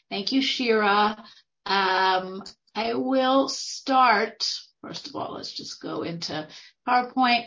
Thank you, Shira. I will start. First of all, let's just go into PowerPoint.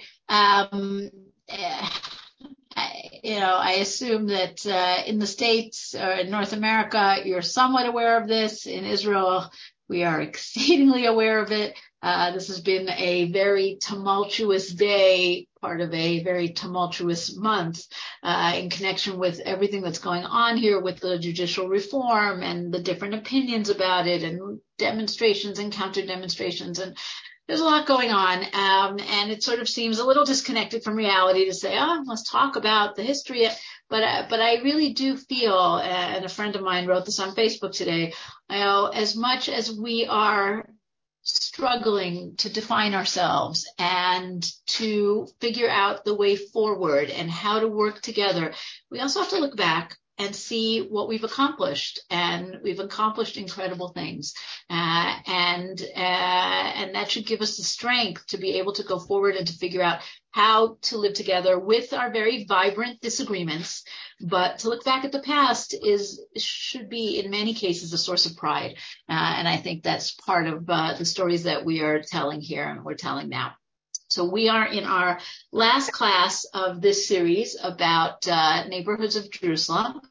I assume that in the States or in North America, you're somewhat aware of this. In Israel, we are exceedingly aware of it. This has been a very tumultuous day, part of a very tumultuous month, in connection with everything that's going on here with the judicial reform and the different opinions about it and demonstrations and counter demonstrations. And there's a lot going on, and it sort of seems a little disconnected from reality to say, let's talk about the history. But I really do feel, and a friend of mine wrote this on Facebook today, as much as we are struggling to define ourselves and to figure out the way forward and how to work together, we also have to look back and see what we've accomplished, and we've accomplished incredible things, and that should give us the strength to be able to go forward and to figure out how to live together with our very vibrant disagreements. But to look back at the past should be in many cases a source of pride, and I think that's part of the stories that we are telling here and we're telling now. So we are in our last class of this series about neighborhoods of Jerusalem.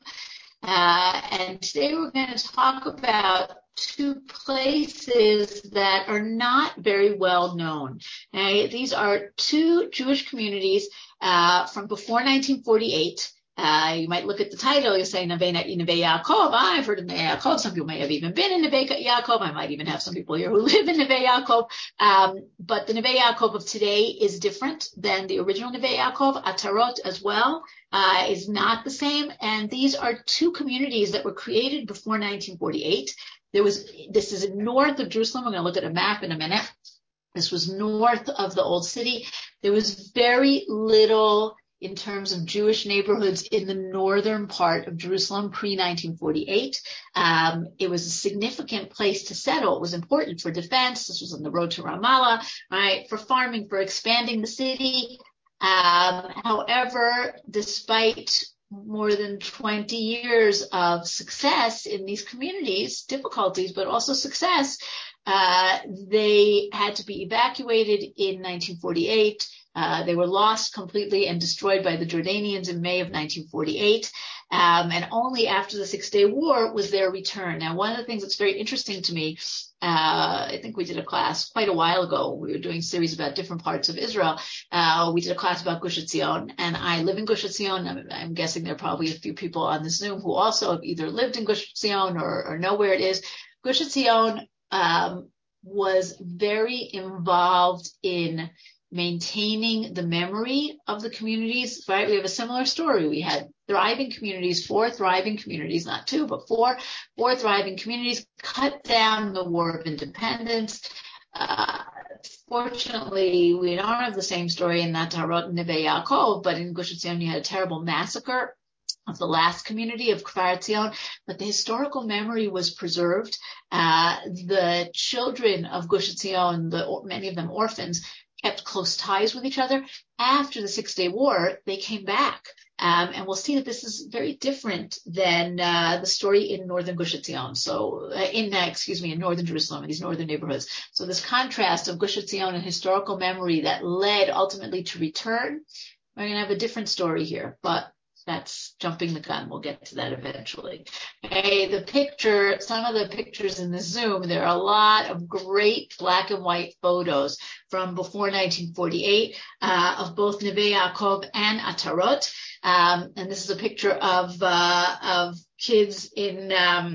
And today we're going to talk about two places that are not very well known. These are two Jewish communities from before 1948. You might look at the title, you'll say Neve Yaakov. I've heard of Neve Yaakov. Some people may have even been in Neve Yaakov. I might even have some people here who live in Neve Yaakov. But the Neve Yaakov of today is different than the original Neve Yaakov. Atarot as well is not the same. And these are two communities that were created before 1948. This is north of Jerusalem. We're going to look at a map in a minute. This was north of the old city. There was very little in terms of Jewish neighborhoods in the northern part of Jerusalem pre-1948. It was a significant place to settle. It was important for defense. This was on the road to Ramallah, right? For farming, for expanding the city. However, despite more than 20 years of success in these communities, difficulties, but also success, they had to be evacuated in 1948. They were lost completely and destroyed by the Jordanians in May of 1948. And only after the Six-Day War was their return. Now, one of the things that's very interesting to me, I think we did a class quite a while ago. We were doing a series about different parts of Israel. We did a class about Gush Etzion, and I live in Gush Etzion. I'm guessing there are probably a few people on the Zoom who also have either lived in Gush Etzion or know where it is. Gush Etzion was very involved in maintaining the memory of the communities, right? We have a similar story. We had thriving communities, 4 thriving communities, not 2, but 4 thriving communities, cut down the War of Independence. Fortunately, we don't have the same story in Natarot and Neve Yaakov, but in Gush Etzion, you had a terrible massacre of the last community of Kfar Etzion, but the historical memory was preserved. The children of Gush Etzion, many of them orphans, kept close ties with each other. After the Six-Day War, they came back. And we'll see that this is very different than the story in northern Gush Etzion. So, in northern Jerusalem, in these northern neighborhoods. So this contrast of Gush Etzion and historical memory that led ultimately to return, we're going to have a different story here, but that's jumping the gun. We'll get to that eventually. Okay, some of the pictures in the Zoom, there are a lot of great black and white photos from before 1948 of both Neve Yaakov and Atarot. And this is a picture of kids in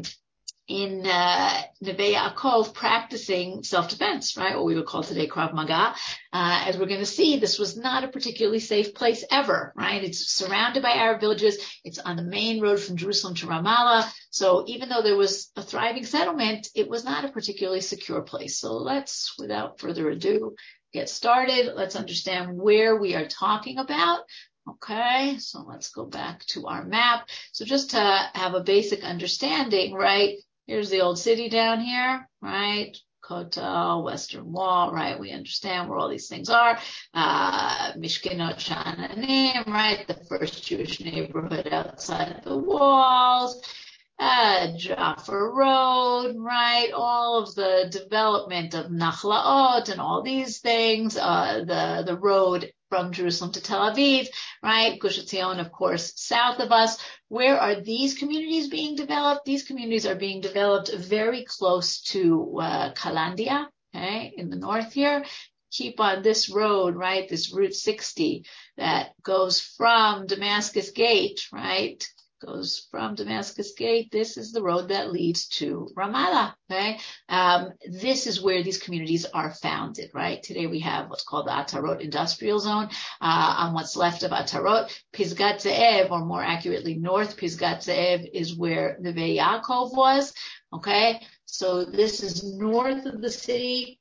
Neve Yaakov practicing self-defense, right? What we would call today Krav Maga. As we're going to see, this was not a particularly safe place ever, right? It's surrounded by Arab villages. It's on the main road from Jerusalem to Ramallah. So even though there was a thriving settlement, it was not a particularly secure place. So let's, without further ado, get started. Let's understand where we are talking about. Okay, so let's go back to our map. So just to have a basic understanding, right? Here's the old city down here, right? Kotel, Western Wall, right? We understand where all these things are. Mishkenot Sha'ananim, right? The first Jewish neighborhood outside of the walls. Jaffa Road, right? All of the development of Nachlaot and all these things, the road from Jerusalem to Tel Aviv, right? Gush Etzion, of course, south of us. Where are these communities being developed? These communities are being developed very close to Kalandia, okay, in the north here. Keep on this road, right? This Route 60 that goes from Damascus Gate, right? Goes from Damascus Gate. This is the road that leads to Ramallah. Okay. This is where these communities are founded, right? Today we have what's called the Atarot Industrial Zone. On what's left of Atarot, Pisgat Ze'ev, or more accurately, North Pisgat Ze'ev, is where Neve Yaakov was. Okay. So this is north of the city.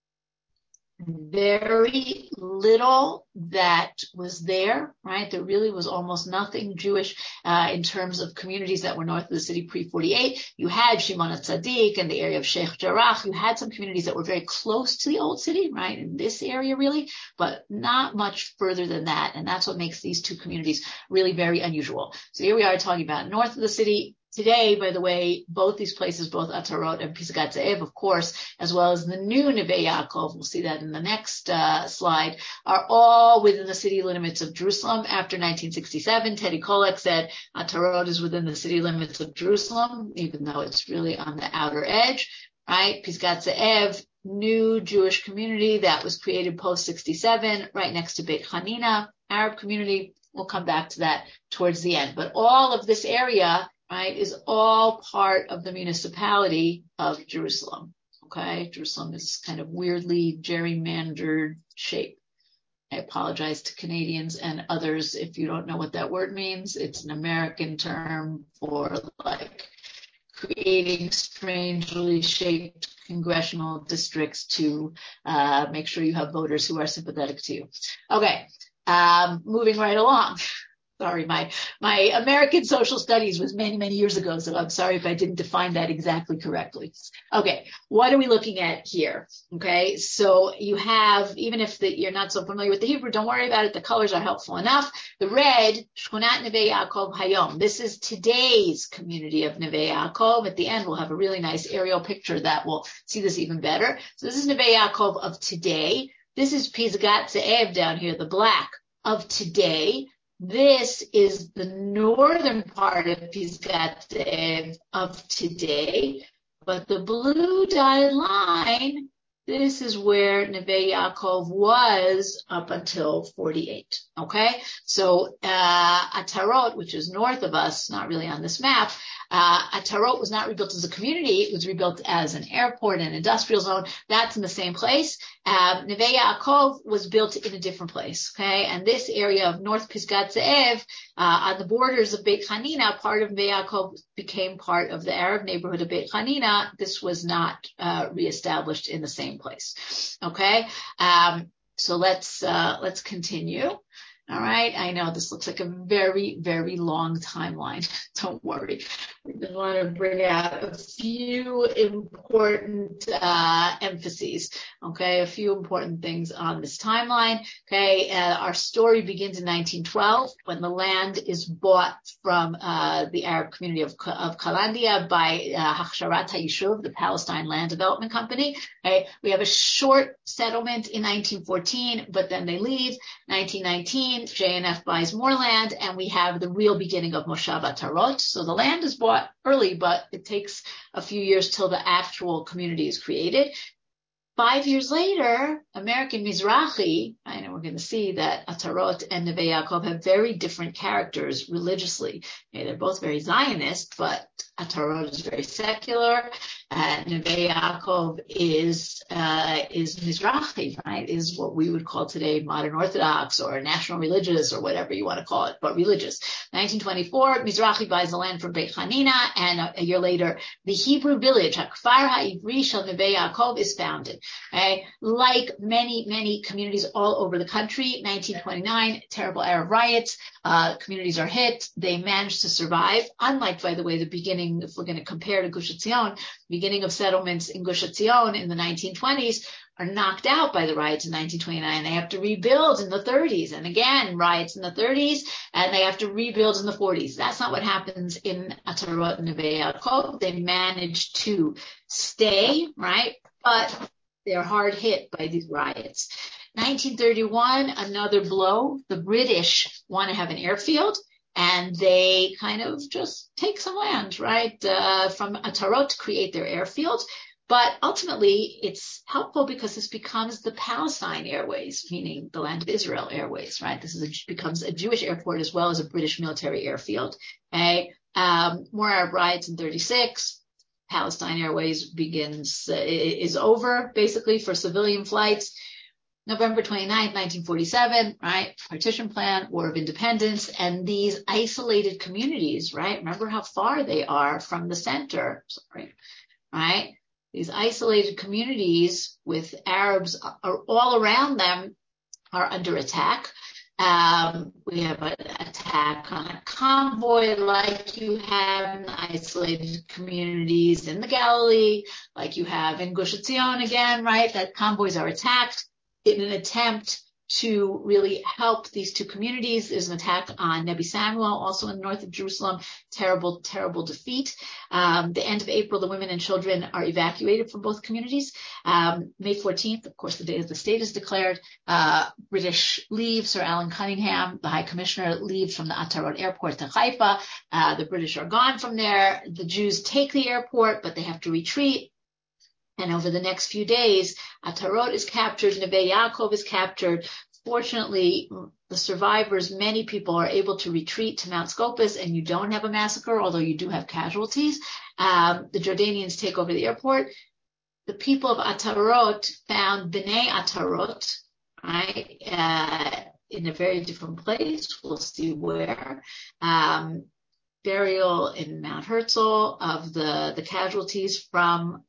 Very little that was there, right? There really was almost nothing Jewish in terms of communities that were north of the city pre-48. You had Shimon HaTzadik and the area of Sheikh Jarrah. You had some communities that were very close to the old city, right? In this area really, but not much further than that. And that's what makes these two communities really very unusual. So here we are talking about north of the city. Today, by the way, both these places, both Atarot and Pisgat Ze'ev, of course, as well as the new Neve Yaakov, we'll see that in the next slide, are all within the city limits of Jerusalem. After 1967, Teddy Kollek said Atarot is within the city limits of Jerusalem, even though it's really on the outer edge, right? Pisgat Ze'ev, new Jewish community that was created post-67, right next to Beit Hanina, Arab community. We'll come back to that towards the end. But all of this area, right, is all part of the municipality of Jerusalem. Okay, Jerusalem is kind of weirdly gerrymandered shape. I apologize to Canadians and others if you don't know what that word means. It's an American term for like creating strangely shaped congressional districts to make sure you have voters who are sympathetic to you. Okay, moving right along. Sorry, my American social studies was many, many years ago, so I'm sorry if I didn't define that exactly correctly. Okay, what are we looking at here? Okay, so you have, even if you're not so familiar with the Hebrew, don't worry about it. The colors are helpful enough. The red, Shkunat Neve Yaakov Hayom. This is today's community of Neve Yaakov. At the end, we'll have a really nice aerial picture that will see this even better. So this is Neve Yaakov of today. This is Pisgat Ze'ev down here, the black of today. This is the northern part of Pisgat Ze'ev of today, but the blue dotted line, this is where Neve Yaakov was up until 48. Okay, so Atarot, which is north of us, not really on this map, Atarot was not rebuilt as a community. It was rebuilt as an airport and industrial zone. That's in the same place. Neve Yaakov was built in a different place. Okay, and this area of North Pisgat Ze'ev, on the borders of Beit Hanina, part of Neve Yaakov became part of the Arab neighborhood of Beit Hanina. This was not reestablished in the same place. Okay, so let's continue. All right. I know this looks like a very, very long timeline. Don't worry. We just want to bring out a few important emphases. Okay. A few important things on this timeline. Okay. Our story begins in 1912 when the land is bought from the Arab community of Kalandia by Hachsharat HaYishuv, the Palestine Land Development Company. Okay. We have a short settlement in 1914, but then they leave. 1919. JNF buys more land, and we have the real beginning of Moshav Atarot. So the land is bought early, but it takes a few years till the actual community is created. 5 years later, American Mizrahi, I know we're going to see that Atarot and Neve Yaakov have very different characters religiously. Okay, they're both very Zionist, but Atarot is very secular. Neve Yaakov is Mizrahi, right? Is what we would call today modern Orthodox or national religious or whatever you want to call it, but religious. 1924, Mizrahi buys the land from Beit Hanina, and a year later, the Hebrew village, Hakfar HaIvri Shel Neve Yaakov, is founded. Okay? Like many, many communities all over the country, 1929, terrible Arab riots, communities are hit, they managed to survive. Unlike, by the way, the beginning, if we're going to compare to Gush Etzion, beginning of settlements in Gush Etzion in the 1920s are knocked out by the riots in 1929. They have to rebuild in the 30s, and again, riots in the 30s, and they have to rebuild in the 40s. That's not what happens in Atarot and Neve Yaakov. They manage to stay, right? But they're hard hit by these riots. 1931, another blow. The British want to have an airfield, and they kind of just take some land, right, from Atarot to create their airfield. But ultimately, it's helpful because this becomes the Palestine Airways, meaning the Land of Israel Airways, right? This becomes a Jewish airport as well as a British military airfield. Okay, more Arab riots in 36. Palestine Airways is over basically for civilian flights. November 29th, 1947, right? Partition plan, War of Independence, and these isolated communities, right? Remember how far they are from the center, right? These isolated communities with Arabs all around them are under attack. We have an attack on a convoy like you have in the isolated communities in the Galilee, like you have in Gush Etzion again, right? That convoys are attacked in an attempt to really help these two communities. There's an attack on Nebi Samuel, also in the north of Jerusalem. Terrible, terrible defeat. The end of April, the women and children are evacuated from both communities. May 14th, of course, the day that the state is declared, British leave. Sir Alan Cunningham, the High Commissioner, leaves from the Atarot airport to Haifa. The British are gone from there. The Jews take the airport, but they have to retreat. And over the next few days, Atarot is captured, Neve Yaakov is captured. Fortunately, the survivors, many people are able to retreat to Mount Scopus, and you don't have a massacre, although you do have casualties. The Jordanians take over the airport. The people of Atarot found Bnei Atarot, right, in a very different place. We'll see where. Burial in Mount Herzl of the casualties from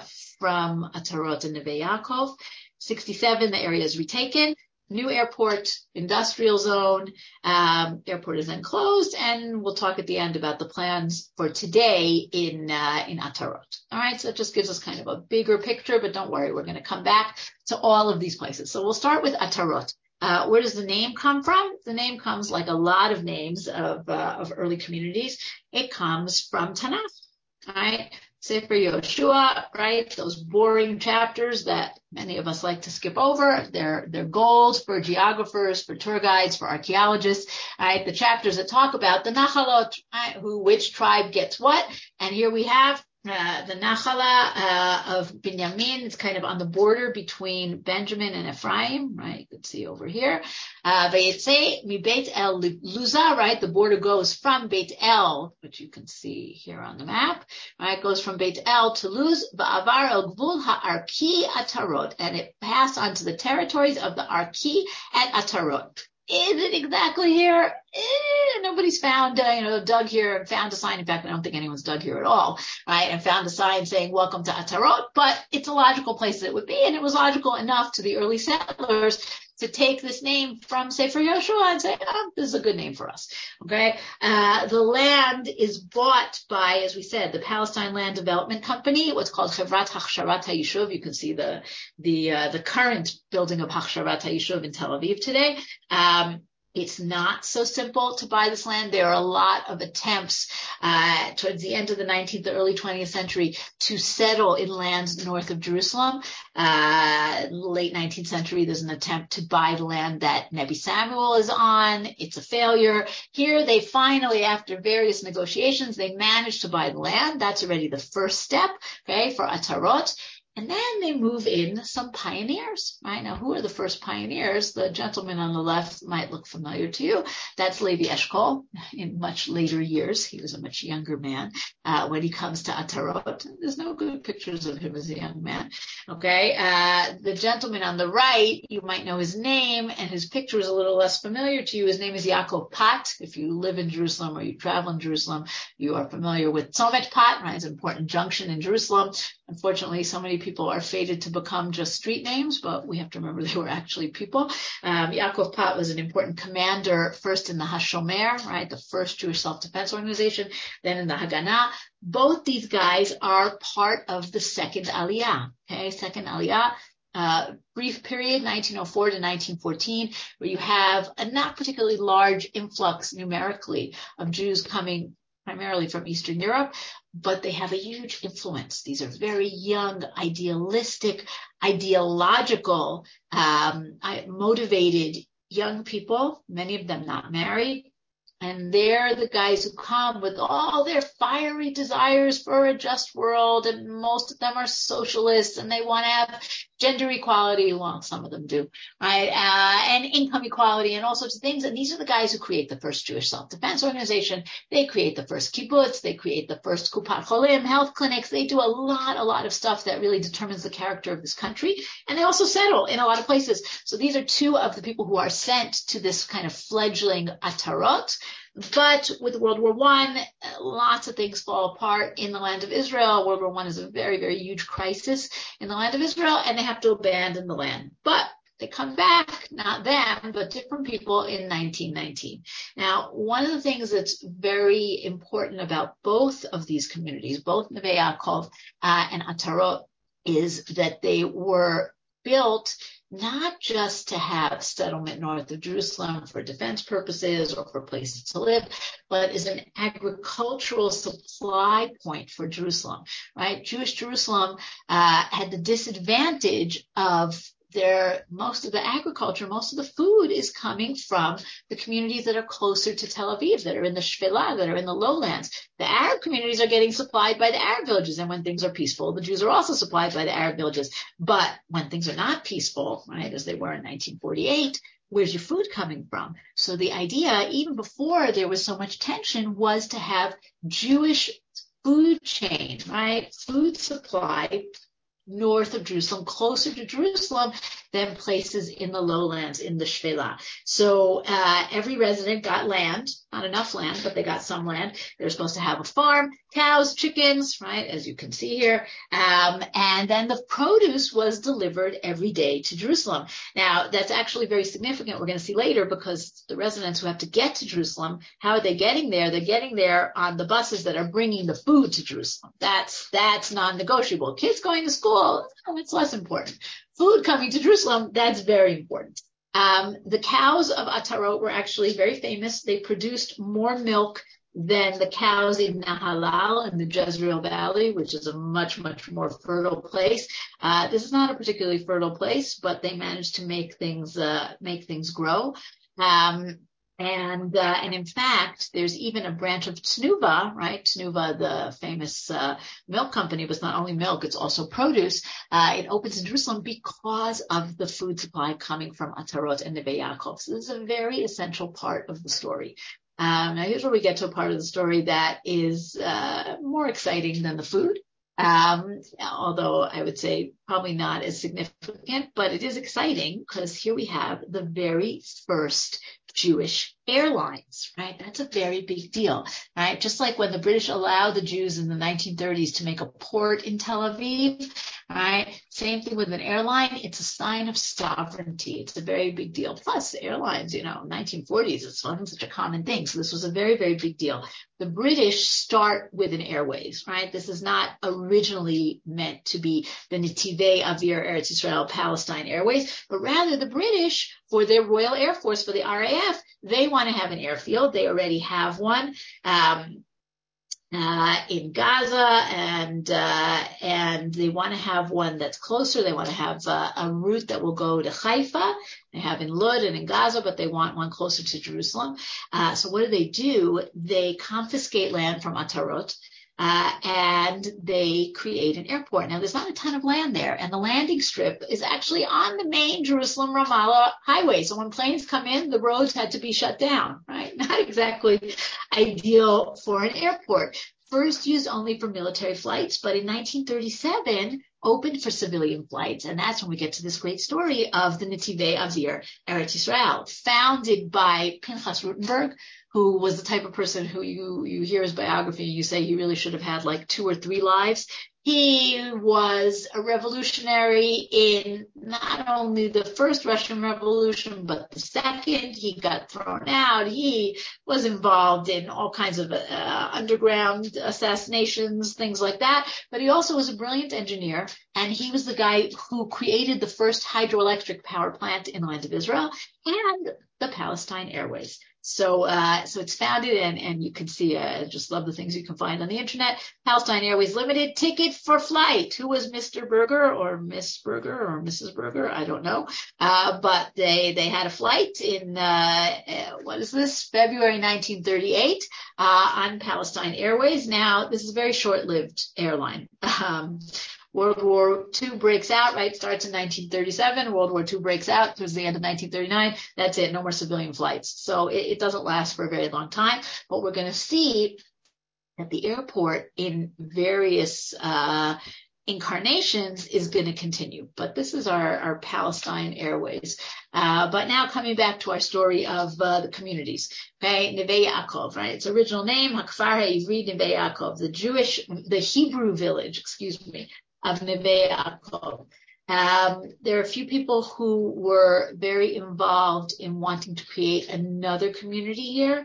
Atarot and Neve Yaakov. 67, the area is retaken. New airport, industrial zone. Airport is then closed, and we'll talk at the end about the plans for today in Atarot. All right, so it just gives us kind of a bigger picture, but don't worry, we're going to come back to all of these places. So we'll start with Atarot. Where does the name come from? The name comes, like a lot of names of early communities, it comes from Tanakh, right? Sefer Yoshua, right? Those boring chapters that many of us like to skip over. They're gold for geographers, for tour guides, for archaeologists, right? The chapters that talk about the Nachalot, right? Which tribe gets what. And here we have the Nachala of Binyamin. It's kind of on the border between Benjamin and Ephraim, right? You can see over here. Vayetze mi Beit El Luza, right? The border goes from Beit El, which you can see here on the map, right? It goes from Beit El to Luz, Va'avar El Gvul HaArki Atarot, and it passed on to the territories of the Arki at Atarot. Is it exactly here? Nobody's found, dug here and found a sign. In fact, I don't think anyone's dug here at all, right? And found a sign saying, welcome to Atarot, but it's a logical place that it would be. And it was logical enough to the early settlers to take this name from Sefer Yoshua and say, oh, this is a good name for us. Okay. The land is bought by, as we said, the Palestine Land Development Company, what's called Chevrat Hachsharat HaYishuv. You can see the current building of Hachsharat HaYishuv in Tel Aviv today. It's not so simple to buy this land. There are a lot of attempts towards the end of the 19th, the early 20th century to settle in lands north of Jerusalem. Late 19th century, there's an attempt to buy the land that Nebi Samuel is on. It's a failure. Here, they finally, after various negotiations, they managed to buy the land. That's already the first step, okay, for Atarot. And then they move in some pioneers, right? Now, who are the first pioneers? The gentleman on the left might look familiar to you. That's Levi Eshkol. In much later years, he was a much younger man. When he comes to Atarot, there's no good pictures of him as a young man. Okay. The gentleman on the right, you might know his name, and his picture is a little less familiar to you. His name is Yaakov Pat. If you live in Jerusalem or you travel in Jerusalem, you are familiar with Tzomet Pat, right? It's an important junction in Jerusalem. Unfortunately, so many people are fated to become just street names, but we have to remember they were actually people. Yaakov Pat was an important commander, first in the Hashomer, right, the first Jewish self-defense organization, then in the Haganah. both these guys are part of the second Aliyah. Okay, second Aliyah. Brief period, 1904 to 1914, where you have a not particularly large influx numerically of Jews coming primarily from Eastern Europe, but they have a huge influence. These are very young, idealistic, ideological, motivated young people, many of them not married. And they're the guys who come with all their fiery desires for a just world. And most of them are socialists and they want to have gender equality. Well, some of them do, right? And income equality and all sorts of things. And these are the guys who create the first Jewish self-defense organization. They create the first kibbutz. They create the first Kupat Cholim health clinics. They do a lot of stuff that really determines the character of this country. And they also settle in a lot of places. So these are two of the people who are sent to this kind of fledgling Atarot. But with World War I, lots of things fall apart in the land of Israel. World War I is a very, very huge crisis in the land of Israel, and they have to abandon the land. But they come back, not them, but different people in 1919. Now, one of the things that's very important about both of these communities, both Neve Yaakov and Atarot, is that they were built not just to have settlement north of Jerusalem for defense purposes or for places to live, but as an agricultural supply point for Jerusalem, right? Jewish Jerusalem had the disadvantage of most of the agriculture, most of the food is coming from the communities that are closer to Tel Aviv, that are in the Shvela, that are in the lowlands. The Arab communities are getting supplied by the Arab villages. And when things are peaceful, the Jews are also supplied by the Arab villages. But when things are not peaceful, right, as they were in 1948, where's your food coming from? So the idea, even before there was so much tension, was to have Jewish food chain, right? Food supply north of Jerusalem, closer to Jerusalem than places in the lowlands, in the Shvela. So every resident got land, not enough land, but they got some land. They were supposed to have a farm, cows, chickens, right, as you can see here. And then the produce was delivered every day to Jerusalem. Now, that's actually very significant. We're going to see later, because the residents who have to get to Jerusalem, how are they getting there? They're getting there on the buses that are bringing the food to Jerusalem. That's non-negotiable. Kids going to school, it's less important. Food coming to Jerusalem, that's very important. The cows of Atarot were actually very famous. They produced more milk than the cows in Nahalal in the Jezreel Valley, which is a much more fertile place. This is not a particularly fertile place, but they managed to make things grow. And in fact, there's even a branch of Tnuva, right? Tnuva, the famous milk company, was not only milk, it's also produce. It opens in Jerusalem because of the food supply coming from Atarot and Neve Yaakov. So this is a very essential part of the story. Now here's where we get to a part of the story that is more exciting than the food. Although I would say probably not as significant, but it is exciting because here we have the very first Jewish airlines, right? That's a very big deal, right? Just like when the British allowed the Jews in the 1930s to make a port in Tel Aviv, right? Same thing with an airline. It's a sign of sovereignty. It's a very big deal. Plus, airlines, 1940s, it wasn't such a common thing. So this was a very, very big deal. The British start with an airways, right? This is not originally meant to be the Netivei Avir Eretz Yisrael Palestine Airways, but rather the British, for their Royal Air Force, for the RAF, they want to have an airfield. They already have one in Gaza, and they want to have one that's closer. They want to have a route that will go to Haifa. They have in Lud and in Gaza, but they want one closer to Jerusalem. So what do? They confiscate land from Atarot, and they create an airport. Now, there's not a ton of land there, and the landing strip is actually on the main Jerusalem-Ramallah highway. So when planes come in, the roads had to be shut down, right? Not exactly ideal for an airport. First used only for military flights, but in 1937, opened for civilian flights. And that's when we get to this great story of the Netivei Avir Eretz Yisrael, founded by Pinchas Rutenberg, who was the type of person who you hear his biography and you say he really should have had like 2 or 3 lives. He was a revolutionary in not only the first Russian Revolution, but the second. He got thrown out. He was involved in all kinds of underground assassinations, things like that. But he also was a brilliant engineer, and he was the guy who created the first hydroelectric power plant in the land of Israel and the Palestine Airways. So it's founded, and you can see, I just love the things you can find on the internet. Palestine Airways Limited, ticket for flight. Who was Mr. Berger or Miss Berger or Mrs. Berger? I don't know. But they had a flight in, what is this? February 1938, on Palestine Airways. Now, this is a very short-lived airline. World War II breaks out, right? Starts in 1937. World War II breaks out towards the end of 1939. That's it. No more civilian flights. So it doesn't last for a very long time. But we're going to see that the airport in various incarnations is going to continue. But this is our Palestine Airways. But now coming back to our story of the communities. Okay, Neve Yaakov, right? Its original name, Hakfar HaIvri Neve Yaakov, the Hebrew village, of Neve Yaakov. There are a few people who were very involved in wanting to create another community here.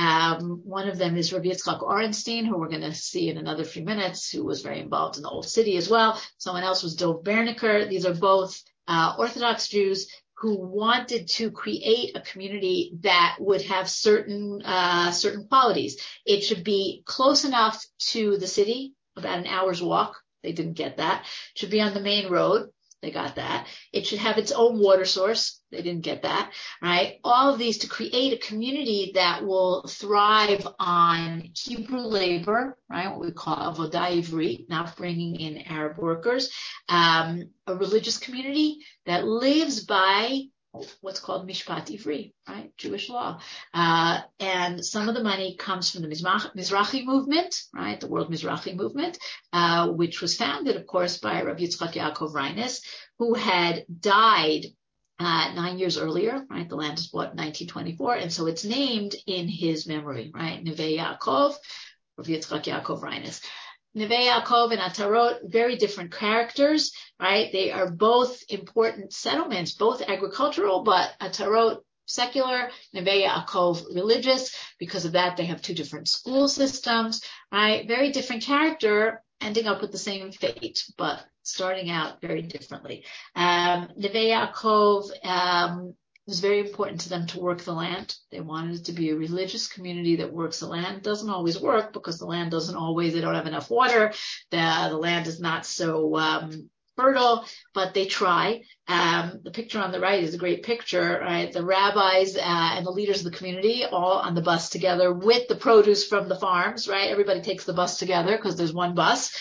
One of them is Rabbi Yitzchak Orenstein, who we're going to see in another few minutes, who was very involved in the Old City as well. Someone else was Dov Berniker. These are both Orthodox Jews who wanted to create a community that would have certain qualities. It should be close enough to the city, about an hour's walk. They didn't get that. It should be on the main road. They got that. It should have its own water source. They didn't get that, right? All of these to create a community that will thrive on Hebrew labor, right? What we call avodah ivrit, not bringing in Arab workers. A religious community that lives by what's called Mishpat Ivri, right? Jewish law. And some of the money comes from the Mizrahi movement, right? The World Mizrahi movement, which was founded, of course, by Rabbi Yitzchak Yaakov Reines, who had died 9 years earlier, right? The land was bought in 1924. And so it's named in his memory, right? Neve Yaakov, Rabbi Yitzchak Yaakov Reines. Neve Yaakov and Atarot, very different characters, right? They are both important settlements, both agricultural, but Atarot secular, Neve Yaakov religious. Because of that, they have 2 different school systems, right? Very different character, ending up with the same fate, but starting out very differently. Neve Yaakov, it was very important to them to work the land. They wanted it to be a religious community that works the land. It doesn't always work because the land doesn't always, they don't have enough water. The land is not so fertile, but they try. The picture on the right is a great picture, right? The rabbis and the leaders of the community all on the bus together with the produce from the farms, right? Everybody takes the bus together because there's one bus.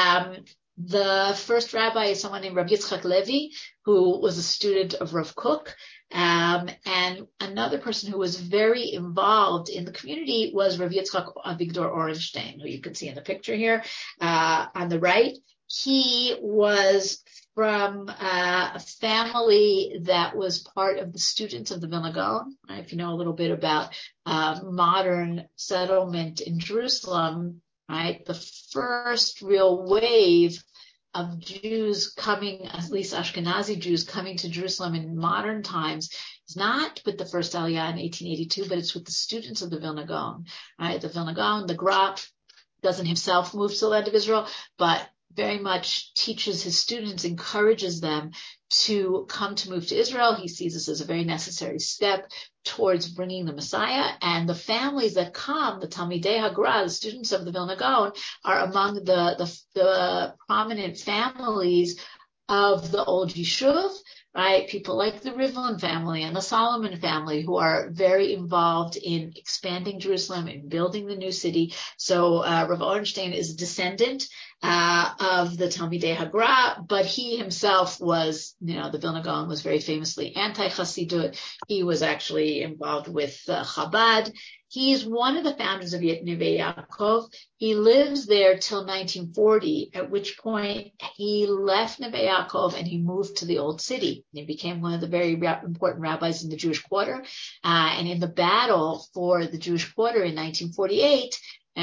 The first rabbi is someone named Rabbi Yitzchak Levi, who was a student of Rav Kook. And another person who was very involved in the community was Rav Yitzchak Avigdor Orenstein, who you can see in the picture here on the right. He was from a family that was part of the students of the Vilna Gaon. If you know a little bit about modern settlement in Jerusalem, right, the first real wave of Jews coming, at least Ashkenazi Jews coming to Jerusalem in modern times, is not with the first Aliyah in 1882, but it's with the students of the Vilna Gaon, right? The Vilna Gaon, the Gra, doesn't himself move to the land of Israel, but very much teaches his students, encourages them to come to move to Israel. He sees this as a very necessary step towards bringing the Messiah. And the families that come, the Talmidei HaGra, the students of the Vilna Gaon, are among the prominent families of the old Yishuv, right? People like the Rivlin family and the Solomon family who are very involved in expanding Jerusalem and building the new city. So Rav Orenstein is a descendant of of the Talmidei Hagra, but he himself was, the Vilna Gaon was very famously anti-Chassidut. He was actually involved with Chabad. He's one of the founders of Neve Yaakov. He lives there till 1940, at which point he left Neve Yaakov and he moved to the Old City. He became one of the very important rabbis in the Jewish Quarter. And in the battle for the Jewish Quarter in 1948,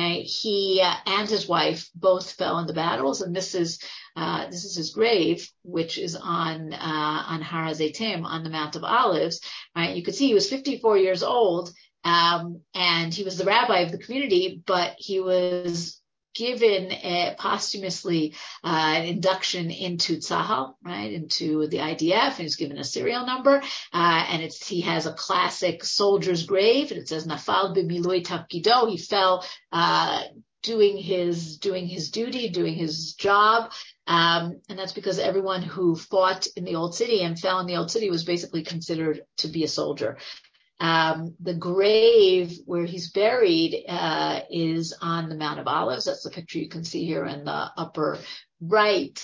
he and his wife both fell in the battles, and this is his grave, which is on Har HaZeitim, on the Mount of Olives. Right, you could see he was 54 years old. And he was the rabbi of the community, but he was given posthumously an induction into Tzahal, right, into the IDF, and he was given a serial number, and he has a classic soldier's grave, and it says Nafal b'milui tafkido. He fell doing his duty, doing his job. And that's because everyone who fought in the Old City and fell in the Old City was basically considered to be a soldier. The grave where he's buried is on the Mount of Olives. That's the picture you can see here in the upper right.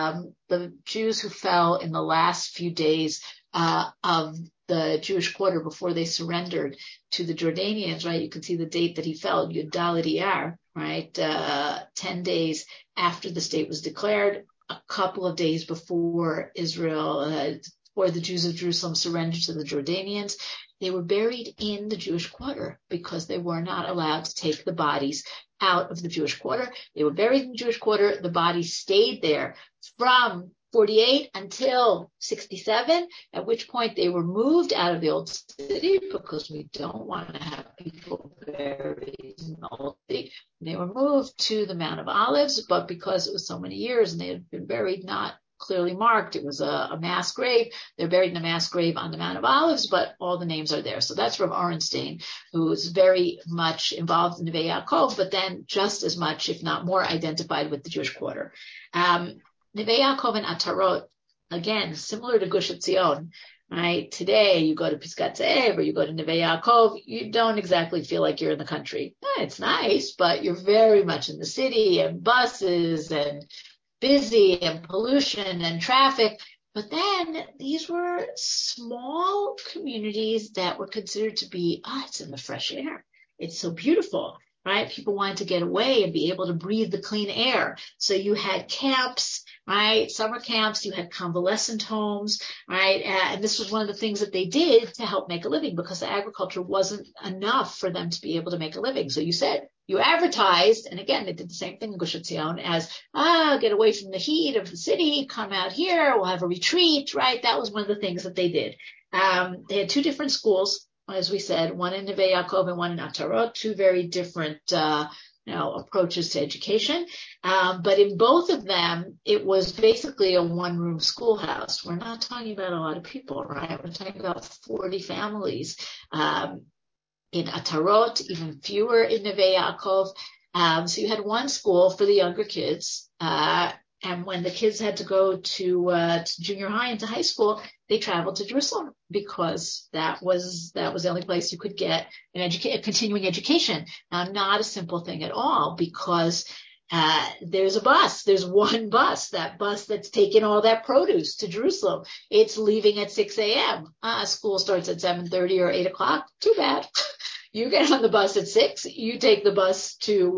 The Jews who fell in the last few days of the Jewish Quarter before they surrendered to the Jordanians, right? You can see the date that he fell, Yud Daled Iyar, right? 10 days after the state was declared, a couple of days before Israel, or the Jews of Jerusalem surrendered to the Jordanians. They were buried in the Jewish Quarter because they were not allowed to take the bodies out of the Jewish Quarter. They were buried in the Jewish Quarter. The bodies stayed there from 48 until 67, at which point they were moved out of the Old City because we don't want to have people buried in the Old City. They were moved to the Mount of Olives, but because it was so many years and they had been buried not clearly marked, it was a mass grave. They're buried in a mass grave on the Mount of Olives, but all the names are there. So that's from Orenstein, who is very much involved in Neve Yaakov, but then just as much, if not more, identified with the Jewish Quarter. Neve Yaakov and Atarot, again, similar to Gush Etzion, right? Today, you go to Pisgat Ze'ev or you go to Neve Yaakov, you don't exactly feel like you're in the country. It's nice, but you're very much in the city, and buses and busy and pollution and traffic. But then these were small communities that were considered to be, it's in the fresh air. It's so beautiful, right? People wanted to get away and be able to breathe the clean air. So you had camps, right? Summer camps, you had convalescent homes, right? And this was one of the things that they did to help make a living because the agriculture wasn't enough for them to be able to make a living. So you advertised, and again, they did the same thing in Gush Etzion as, get away from the heat of the city, come out here, we'll have a retreat, right? That was one of the things that they did. They had two different schools, as we said, one in Neve Yaakov and one in Atarot, two very different, approaches to education. But in both of them, it was basically a one-room schoolhouse. We're not talking about a lot of people, right? We're talking about 40 families. In Atarot, even fewer in Neve Yaakov. So you had one school for the younger kids. And when the kids had to go to junior high and to high school, they traveled to Jerusalem because that was the only place you could get a continuing education. Now, not a simple thing at all because there's one bus, that bus that's taking all that produce to Jerusalem. It's leaving at 6 a.m. School starts at 7:30 or 8 o'clock. Too bad. You get on the bus at 6, you take the bus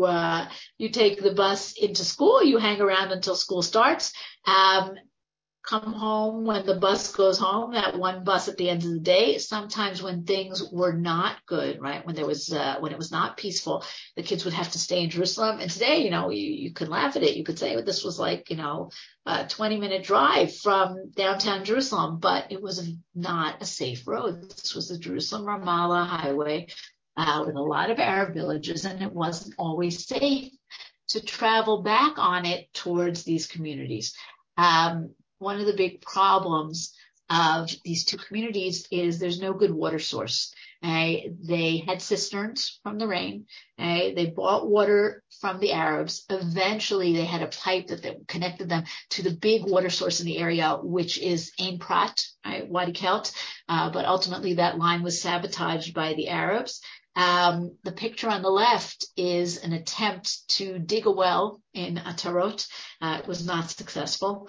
into school, you hang around until school starts, come home when the bus goes home, that one bus at the end of the day. Sometimes when things were not good, right? When it was not peaceful, the kids would have to stay in Jerusalem. And today, you could laugh at it. You could say, well, this was like, a 20-minute drive from downtown Jerusalem, but it was not a safe road. This was the Jerusalem Ramallah highway, with a lot of Arab villages, and it wasn't always safe to travel back on it towards these communities. One of the big problems of these two communities is there's no good water source. They had cisterns from the rain. They bought water from the Arabs. Eventually, they had a pipe that connected them to the big water source in the area, which is Ein Prat, Wadi Kelt. But ultimately, that line was sabotaged by the Arabs. The picture on the left is an attempt to dig a well in Atarot. It was not successful.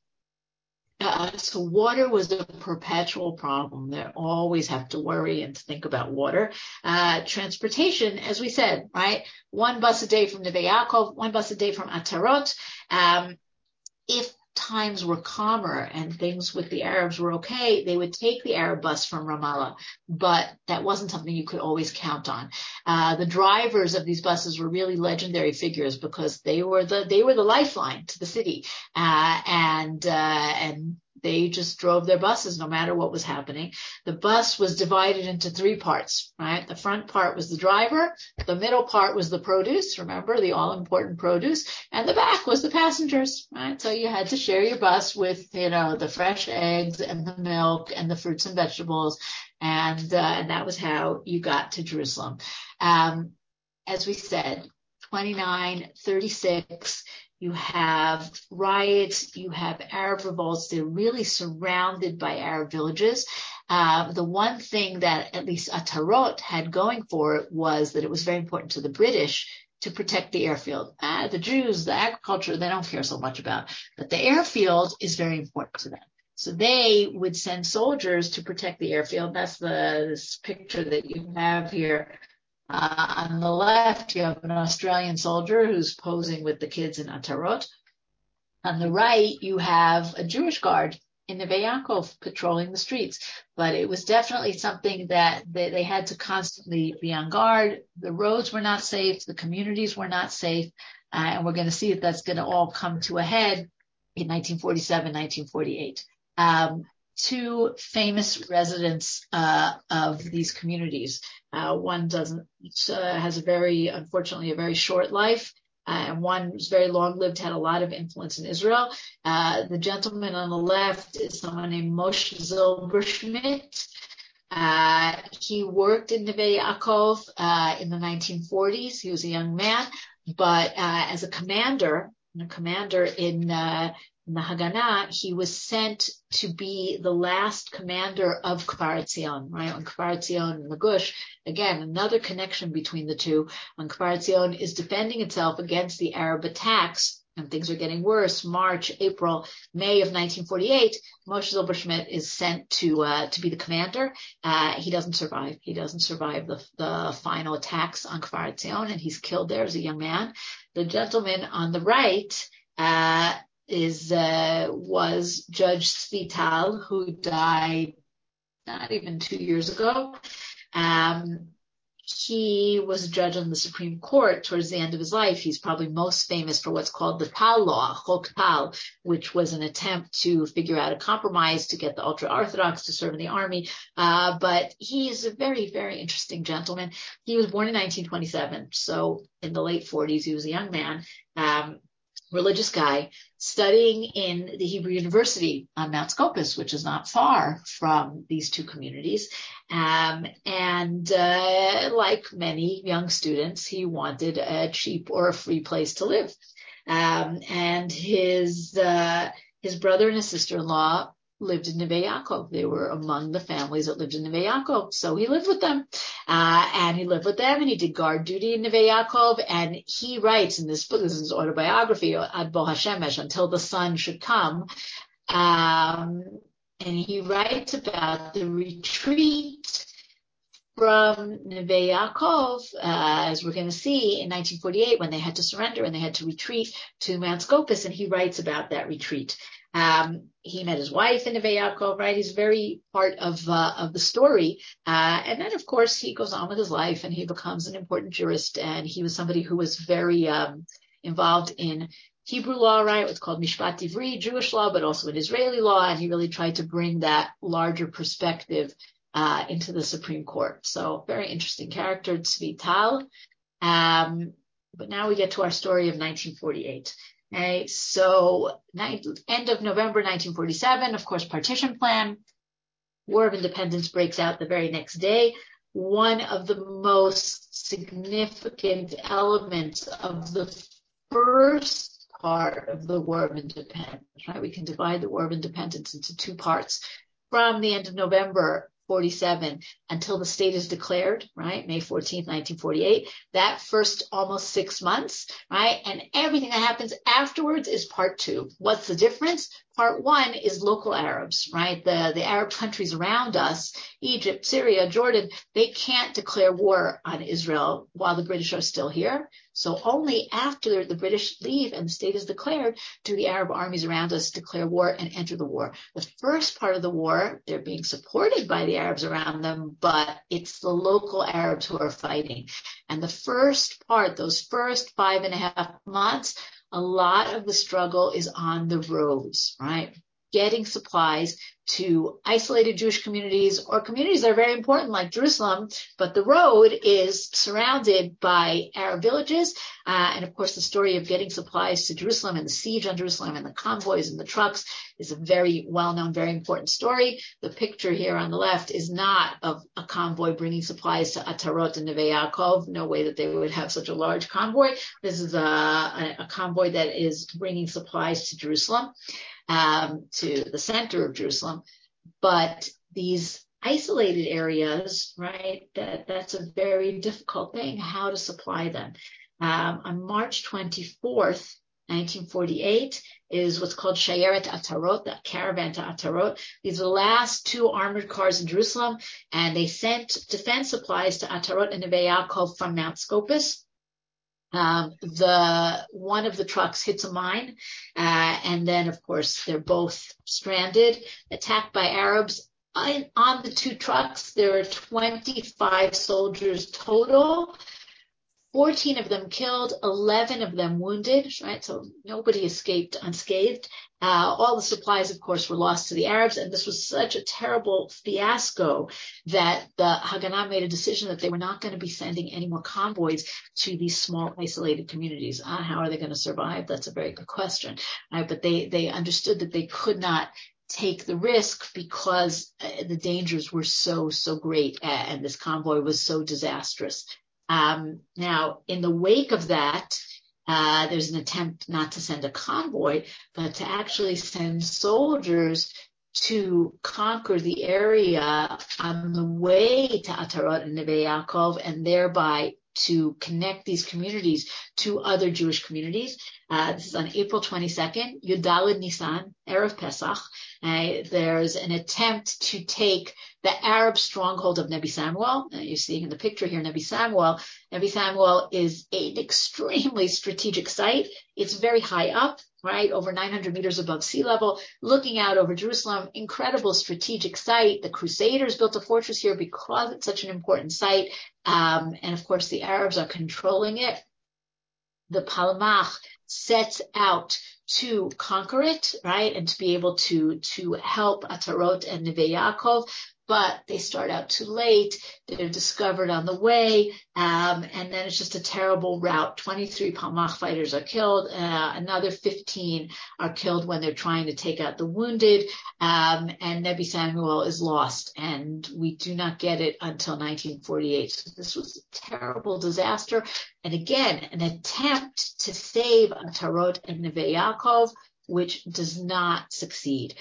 So water was a perpetual problem. They always have to worry and think about water. Transportation, as we said, right? One bus a day from Neve Yaakov, one bus a day from Atarot. If times were calmer and things with the Arabs were okay, they would take the Arab bus from Ramallah, but that wasn't something you could always count on. The drivers of these buses were really legendary figures because they were the lifeline to the city, and they just drove their buses no matter what was happening. The bus was divided into three parts, right? The front part was the driver, the middle part was the produce, remember, the all-important produce, and the back was the passengers, right? So you had to share your bus with, the fresh eggs and the milk and the fruits and vegetables, and that was how you got to Jerusalem. As we said, 29, 36, you have riots, you have Arab revolts. They're really surrounded by Arab villages. The one thing that at least Atarot had going for it was that it was very important to the British to protect the airfield. The Jews, the agriculture, they don't care so much about, but the airfield is very important to them. So they would send soldiers to protect the airfield. That's this picture that you have here. On the left, you have an Australian soldier who's posing with the kids in Atarot. On the right, you have a Jewish guard in Neve Yaakov patrolling the streets. But it was definitely something that they had to constantly be on guard. The roads were not safe. The communities were not safe. And we're going to see that that's going to all come to a head in 1947, 1948. Two famous residents of these communities. One has unfortunately a very short life, and one who's very long-lived, had a lot of influence in Israel. The gentleman on the left is someone named Moshe Zilberschmidt. He worked in Neve Yaakov in the 1940s. He was a young man, but as a commander in the Haganah, he was sent to be the last commander of Kfar Etzion, right? When Kfar Etzion and the Gush, again, another connection between the two. When Kfar Etzion is defending itself against the Arab attacks, and things are getting worse, March, April, May of 1948, Moshe Zilberschmidt is sent to be the commander. He doesn't survive. He doesn't survive the final attacks on Kfar Etzion, and he's killed there as a young man. The gentleman on the right, was Judge Tzvi Tal, who died not even 2 years ago. He was a judge on the Supreme Court towards the end of his life. He's probably most famous for what's called the Tal Law, Chok Tal, which was an attempt to figure out a compromise to get the ultra-Orthodox to serve in the army. But he's a very, very interesting gentleman. He was born in 1927, so in the late 40s, he was a young man. Religious guy, studying in the Hebrew University on Mount Scopus, which is not far from these two communities. And like many young students, he wanted a cheap or a free place to live. And his brother and his sister-in-law lived in Neve Yaakov. They were among the families that lived in Neve Yaakov. So he lived with them. And he did guard duty in Neve Yaakov. And he writes in this book, this is his autobiography, Ad Bo HaShemesh, Until the Sun Should Come. And he writes about the retreat from Neve Yaakov, as we're going to see, in 1948, when they had to surrender and they had to retreat to Mount Scopus. And he writes about that retreat. He met his wife in Neve Yaakov, right? He's very part of the story. And then, of course, he goes on with his life and he becomes an important jurist. And he was somebody who was very involved in Hebrew law, right? What's called Mishpat Ivri, Jewish law, but also in Israeli law. And he really tried to bring that larger perspective into the Supreme Court. So very interesting character, Tzvi Tal. But now we get to our story of 1948. Okay, so end of November 1947, of course, partition plan. War of Independence breaks out the very next day. One of the most significant elements of the first part of the War of Independence, right? We can divide the War of Independence into two parts. From the end of November 1947 until the state is declared, right? May 14th, 1948. That first almost 6 months, right? And everything that happens afterwards is part two. What's the difference? Part one is local Arabs, right? The Arab countries around us, Egypt, Syria, Jordan, they can't declare war on Israel while the British are still here. So only after the British leave and the state is declared do the Arab armies around us declare war and enter the war. The first part of the war, they're being supported by the Arabs around them, but it's the local Arabs who are fighting. And the first part, those first 5.5 months, a lot of the struggle is on the roads, right? Getting supplies to isolated Jewish communities or communities that are very important like Jerusalem, but the road is surrounded by Arab villages. And of course, the story of getting supplies to Jerusalem and the siege on Jerusalem and the convoys and the trucks is a very well-known, very important story. The picture here on the left is not of a convoy bringing supplies to Atarot and Neve Yaakov. No way that they would have such a large convoy. This is a convoy that is bringing supplies to Jerusalem. To the center of Jerusalem, but these isolated areas, right, that's a very difficult thing, how to supply them. On March 24th, 1948 is what's called Shayeret Atarot, the caravan to Atarot. These are the last 2 armored cars in Jerusalem, and they sent defense supplies to Atarot and Neve Yaakov from Mount Scopus. One of the trucks hits a mine, and then of course they're both stranded, attacked by Arabs. On the 2 trucks, there are 25 soldiers total. 14 of them killed, 11 of them wounded, right? So nobody escaped unscathed. All the supplies, of course, were lost to the Arabs, and this was such a terrible fiasco that the Haganah made a decision that they were not going to be sending any more convoys to these small, isolated communities. How are they going to survive? That's a very good question. But they understood that they could not take the risk because the dangers were so great, and this convoy was so disastrous. Now, in the wake of that, there's an attempt not to send a convoy, but to actually send soldiers to conquer the area on the way to Atarot and Neve Yaakov, and thereby to connect these communities to other Jewish communities. This is on April 22nd, Yud Daled Nisan, Erev Pesach. There's an attempt to take the Arab stronghold of Nebi Samuel. You're seeing in the picture here Nebi Samuel. Nebi Samuel is an extremely strategic site. It's very high up, right, over 900 meters above sea level, looking out over Jerusalem. Incredible strategic site. The Crusaders built a fortress here because it's such an important site. And of course, the Arabs are controlling it. The Palmach sets out to conquer it, right, and to be able to help Atarot and Neve Yaakov, but they start out too late. They're discovered on the way, and then it's just a terrible rout. 23 Palmach fighters are killed. Another 15 are killed when they're trying to take out the wounded, and Nebi Samuel is lost, and we do not get it until 1948. So this was a terrible disaster, and again, an attempt to save Atarot and Neve Yaakov, which does not succeed.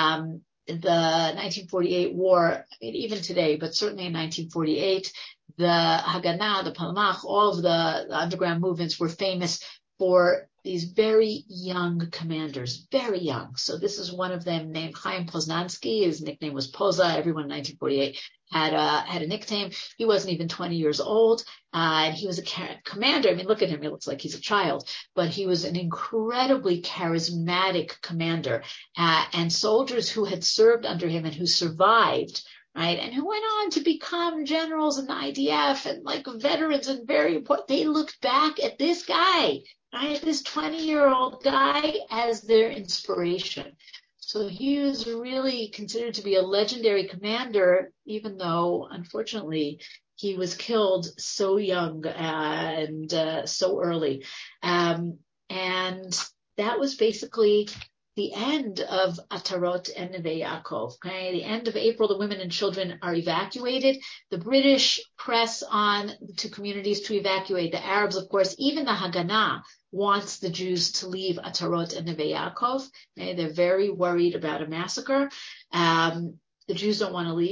The 1948 war, I mean, even today, but certainly in 1948, the Haganah, the Palmach, all of the underground movements were famous for these very young commanders, very young. So this is one of them named Chaim Poznansky. His nickname was Poza. Everyone in 1948 had a nickname. He wasn't even 20 years old. And he was a commander. I mean, look at him. He looks like he's a child, but he was an incredibly charismatic commander. And soldiers who had served under him and who survived, right, and who went on to become generals in the IDF and like veterans and very important, they looked back at this guy, right, this 20-year-old guy as their inspiration. So he was really considered to be a legendary commander, even though, unfortunately, he was killed so young and so early. And that was basically the end of Atarot and Neve Yaakov. Okay, the end of April, the women and children are evacuated. The British press on to communities to evacuate. The Arabs, of course, even the Haganah wants the Jews to leave Atarot and Neve Yaakov. Okay, they're very worried about a massacre. The Jews don't want to leave.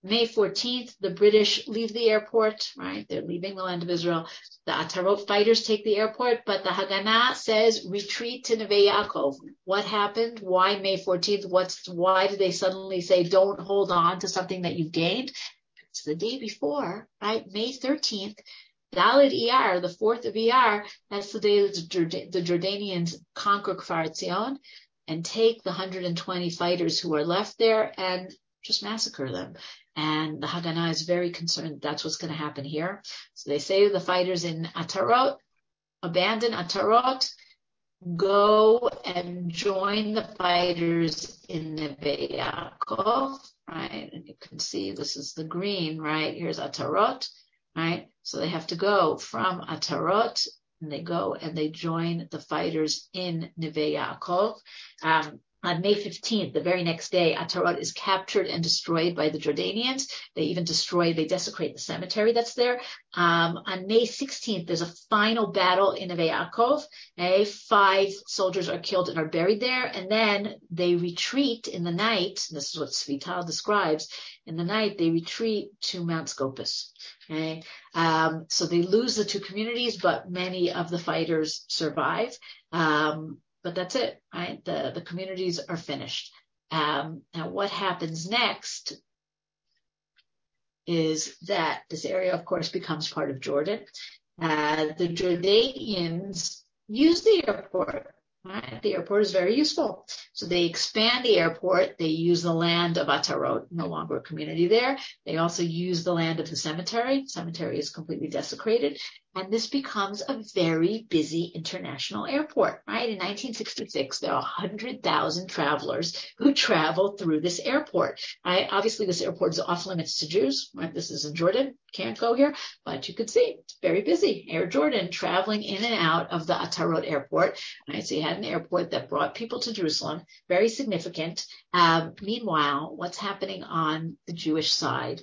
May 14th, the British leave the airport, right? They're leaving the land of Israel. The Atarot fighters take the airport, but the Haganah says retreat to Neve Yaakov. What happened? Why May 14th? Why did they suddenly say don't hold on to something that you've gained? It's the day before, right? May 13th, Daled Iyar, the 4th of Iyar, that's the day that the Jordanians conquer Kfar Etzion and take the 120 fighters who are left there and just massacre them. And the Haganah is very concerned that's what's going to happen here. So they say to the fighters in Atarot, abandon Atarot, go and join the fighters in Neve Yaakov, right? And you can see this is the green, right? Here's Atarot, right? So they have to go from Atarot, and they go and they join the fighters in Neve Yaakov. On May 15th, the very next day, Atarot is captured and destroyed by the Jordanians. They desecrate the cemetery that's there. On May 16th, there's a final battle in Neve Yaakov. 5 soldiers are killed and are buried there. And then they retreat in the night. This is what Svital describes. In the night, they retreat to Mount Scopus. Okay. So they lose the 2 communities, but many of the fighters survive. But that's it, right? The communities are finished. Now what happens next is that this area, of course, becomes part of Jordan. The Jordanians use the airport, right? The airport is very useful. So they expand the airport. They use the land of Atarot, no longer a community there. They also use the land of the cemetery. The cemetery is completely desecrated. And this becomes a very busy international airport, right? In 1966, there are 100,000 travelers who travel through this airport, right? Obviously, this airport is off limits to Jews, right? This is in Jordan, can't go here, but you could see it's very busy. Air Jordan traveling in and out of the Atarot airport, right? So you had an airport that brought people to Jerusalem, very significant. Meanwhile, what's happening on the Jewish side?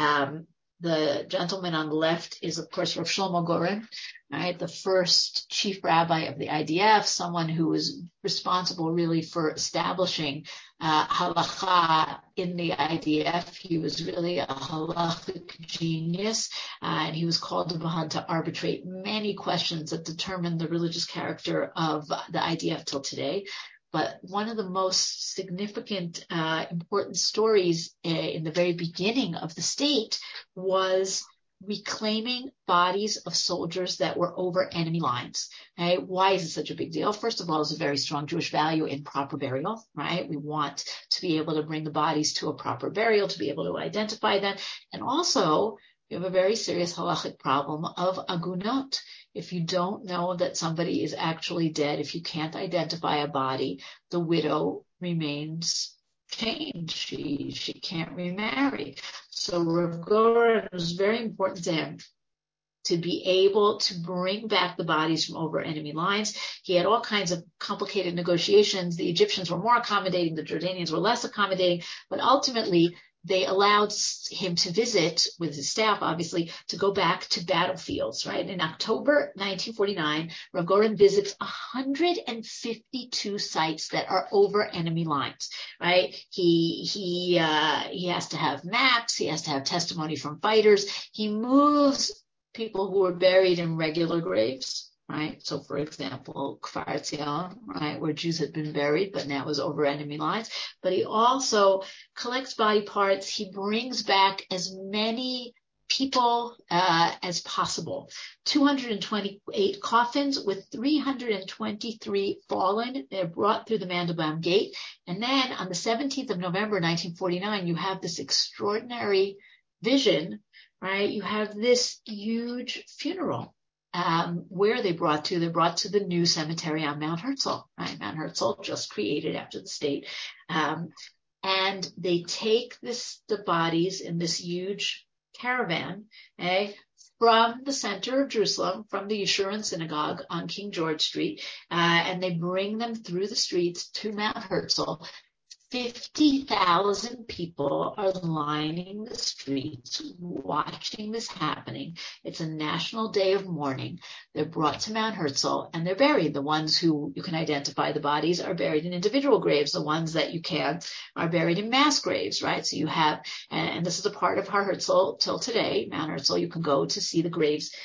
The gentleman on the left is, of course, Rav Shlomo Goren, right? The first chief rabbi of the IDF, someone who was responsible really for establishing halacha in the IDF. He was really a halachic genius, and he was called upon to arbitrate many questions that determine the religious character of the IDF till today. But one of the most significant, important stories in the very beginning of the state was reclaiming bodies of soldiers that were over enemy lines. Right? Why is it such a big deal? First of all, there's a very strong Jewish value in proper burial, right? We want to be able to bring the bodies to a proper burial, to be able to identify them. And also, we have a very serious halachic problem of agunot. If you don't know that somebody is actually dead, if you can't identify a body, the widow remains chained. She can't remarry. So Rav Goren, it was very important to him to be able to bring back the bodies from over enemy lines. He had all kinds of complicated negotiations. The Egyptians were more accommodating, the Jordanians were less accommodating, but ultimately they allowed him to visit with his staff, obviously, to go back to battlefields, right? In October 1949, Rav Goren visits 152 sites that are over enemy lines, right? He has to have maps. He has to have testimony from fighters. He moves people who were buried in regular graves, right? So, for example, Kfar Etzion, right, where Jews had been buried, but now was over enemy lines. But he also collects body parts. He brings back as many people as possible. 228 coffins with 323 fallen. They're brought through the Mandelbaum Gate. And then on the 17th of November, 1949, you have this extraordinary vision, right? You have this huge funeral. Where they're brought to the new cemetery on Mount Herzl, right? Mount Herzl, just created after the state. And they take the bodies in this huge caravan, from the center of Jerusalem, from the Yeshurun Synagogue on King George Street, and they bring them through the streets to Mount Herzl. 50,000 people are lining the streets watching this happening. It's a national day of mourning. They're brought to Mount Herzl and they're buried. The ones who you can identify the bodies are buried in individual graves. The ones that you can't are buried in mass graves, right? So you have, and this is a part of Har Herzl till today, Mount Herzl. You can go to see the graves,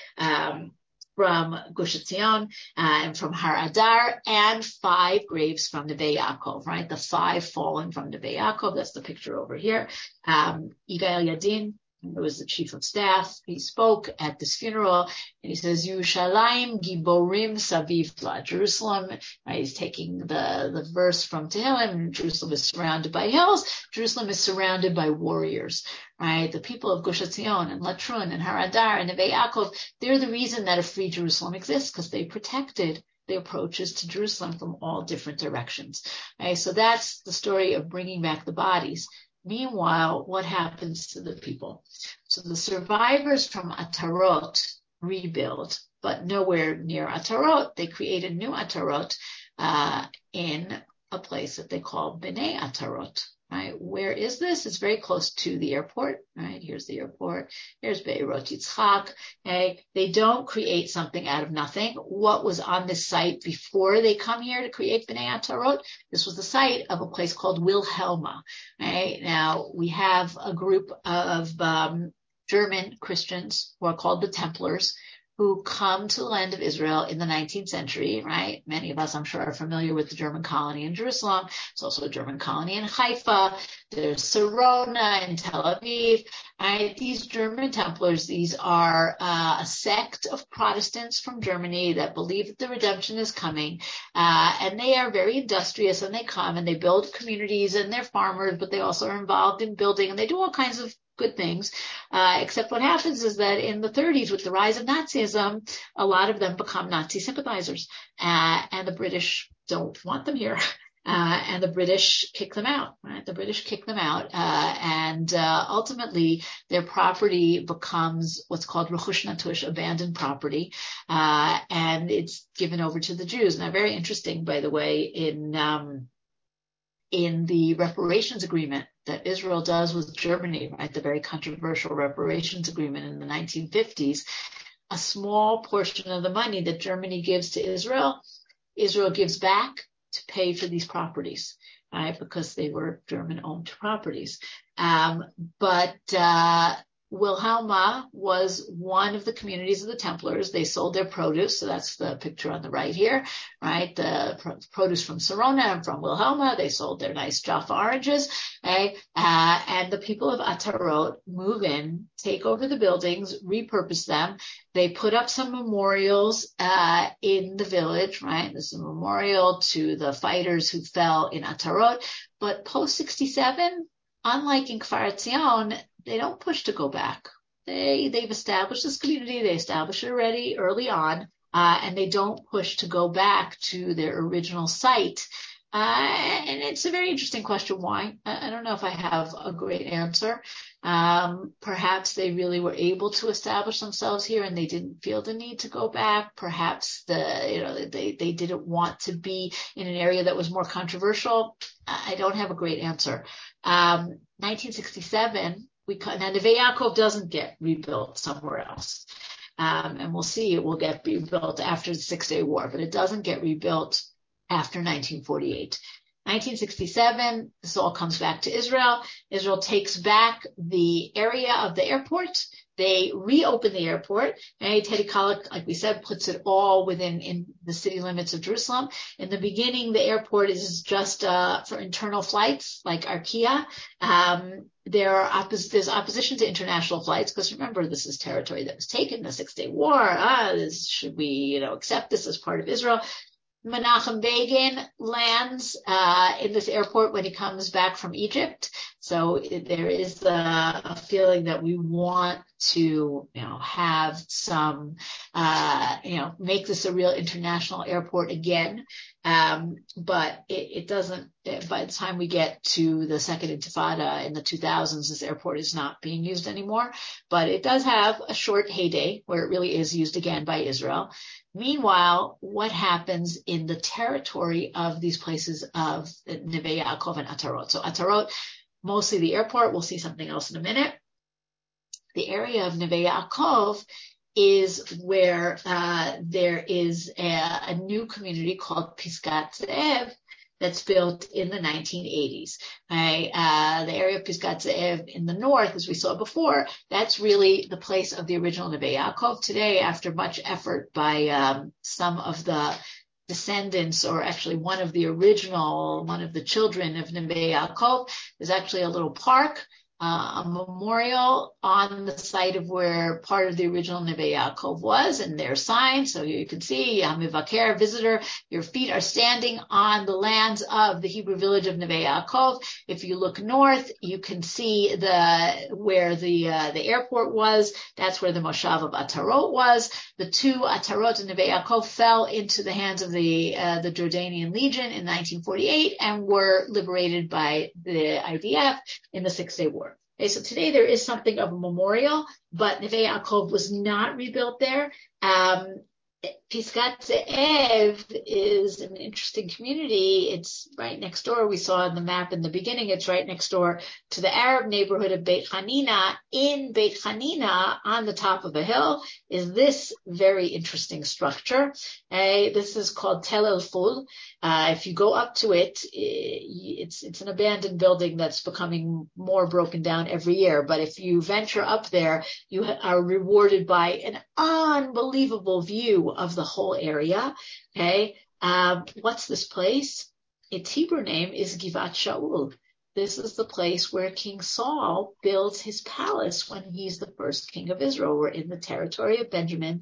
from Gush Etzion and from Har Adar, and 5 graves from Neve Yaakov, right? The 5 fallen from Neve Yaakov. That's the picture over here. Yigael Yadin, who was the chief of staff, he spoke at this funeral, and he says, Yerushalayim Giborim Savivla. Jerusalem, right? He's taking the verse from Tehillim. Jerusalem is surrounded by hills. Jerusalem is surrounded by warriors, right? The people of Gush Etzion and Latrun and Har Adar and Neve Yaakov, they're the reason that a free Jerusalem exists, because they protected the approaches to Jerusalem from all different directions, right? So that's the story of bringing back the bodies. Meanwhile, what happens to the people? So the survivors from Atarot rebuild, but nowhere near Atarot. They create a new Atarot in a place that they call Bnei Atarot. Right? Where is this? It's very close to the airport, right? Here's the airport. Here's Be'erot Yitzchak. Okay? They don't create something out of nothing. What was on this site before they come here to create Bnei Atarot? This was the site of a place called Wilhelma. Right? Now, we have a group of German Christians who are called the Templars, who come to the land of Israel in the 19th century, right? Many of us, I'm sure, are familiar with the German colony in Jerusalem. It's also a German colony in Haifa. There's Sarona in Tel Aviv, right? These German Templars, these are a sect of Protestants from Germany that believe that the redemption is coming. And they are very industrious, and they come and they build communities, and they're farmers, but they also are involved in building, and they do all kinds of good things, except what happens is that in the 30s, with the rise of Nazism, a lot of them become Nazi sympathizers, and the British don't want them here, and the British kick them out, right? The British kick them out, and ultimately their property becomes what's called Rechush Natush, abandoned property, and it's given over to the Jews. Now, very interesting, by the way, in the reparations agreement that Israel does with Germany, right, the very controversial reparations agreement in the 1950s, a small portion of the money that Germany gives to Israel, Israel gives back to pay for these properties, right, because they were German-owned properties. But Wilhelma was one of the communities of the Templars. They sold their produce. So that's the picture on the right here, right? The produce from Sarona and from Wilhelma. They sold their nice Jaffa oranges. Okay? And the people of Atarot move in, take over the buildings, repurpose them. They put up some memorials in the village, right? There's a memorial to the fighters who fell in Atarot. But post-67, unlike in Kfar Etzion, they don't push to go back. They've established this community. They established it already early on, and they don't push to go back to their original site. And it's a very interesting question. Why? I don't know if I have a great answer. Perhaps they really were able to establish themselves here and they didn't feel the need to go back. Perhaps they didn't want to be in an area that was more controversial. I don't have a great answer. 1967, now Neve Yaakov doesn't get rebuilt somewhere else. And we'll see it will get rebuilt after the 6-Day War, but it doesn't get rebuilt after 1948. 1967, this all comes back to Israel. Israel takes back the area of the airport. They reopen the airport. And Teddy Kollek, like we said, puts it all within in the city limits of Jerusalem. In the beginning, the airport is just for internal flights, like Arkia. There's opposition to international flights because remember, this is territory that was taken in the 6-Day War. Should we, accept this as part of Israel? Menachem Begin lands in this airport when he comes back from Egypt. So there is a feeling that we want to, have some, make this a real international airport again. But it doesn't, by the time we get to the second intifada in the 2000s, this airport is not being used anymore. But it does have a short heyday where it really is used again by Israel. Meanwhile, what happens in the territory of these places of Neve Yaakov and Atarot? So Atarot, mostly the airport. We'll see something else in a minute. The area of Neve Yaakov is where there is a new community called Pisgat Ze'ev that's built in the 1980s. Right? The area of Pisgat Ze'ev in the north, as we saw before, that's really the place of the original Neve Yaakov. Today, after much effort by some of the descendants, or actually one of the children of Neve Yaakov, there's actually a little park, a memorial on the site of where part of the original Neve Yaakov was, and their sign. So you can see, Mivaker, visitor, your feet are standing on the lands of the Hebrew village of Neve Yaakov. If you look north, you can see where the airport was. That's where the Moshav of Atarot was. The two Atarot and Neve Yaakov fell into the hands of the Jordanian Legion in 1948 and were liberated by the IDF in the Six-Day War. Okay, so today there is something of a memorial, but Neve Yaakov was not rebuilt there. Pisgat Ze'ev is an interesting community. It's right next door. We saw in the map in the beginning, it's right next door to the Arab neighborhood of Beit Hanina. In Beit Hanina, on the top of a hill, is this very interesting structure. This is called Tel El Ful. If you go up to it, it's an abandoned building that's becoming more broken down every year. But if you venture up there, you are rewarded by an unbelievable view of the whole area. Okay. What's this place? Its Hebrew name is Givat Shaul. This is the place where King Saul builds his palace when he's the first king of Israel. We're in the territory of Benjamin,